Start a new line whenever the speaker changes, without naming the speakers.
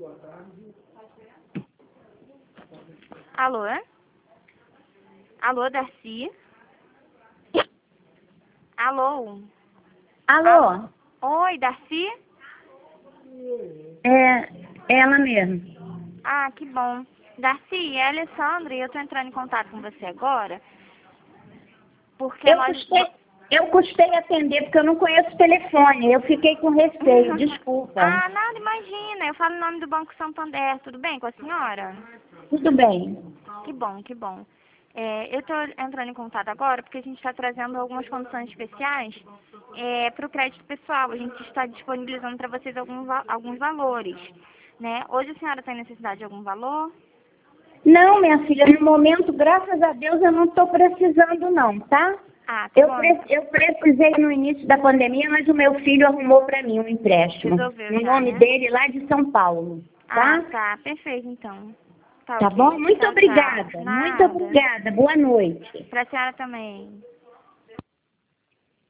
Alô? Alô, Darcy? Alô?
Alô?
Oi, Darcy?
É ela mesmo.
Ah, que bom. Darcy, é a Alessandra e eu tô entrando em contato com você agora, porque
Eu custei atender porque eu não conheço o telefone. Eu fiquei com receio, desculpa.
Ah, nada, imagina. Eu falo o nome do Banco Santander. Tudo bem com a senhora?
Tudo bem.
Que bom, que bom. Eu estou entrando em contato agora porque a gente está trazendo algumas condições especiais para o crédito pessoal. A gente está disponibilizando para vocês alguns valores, né? Hoje a senhora tem necessidade de algum valor?
Não, minha filha, no momento, graças a Deus, eu não estou precisando não, tá?
Ah, tá bom.
Eu precisei no início da pandemia, mas o meu filho arrumou para mim um empréstimo.
Resolveu
No
já,
nome
né?
dele, lá de São Paulo, tá?
Ah, tá. Perfeito, então. Tá
Tá
ok.
bom? Muito
Tchau,
obrigada.
tchau.
Muito
Nada.
obrigada. Boa noite.
Pra senhora também.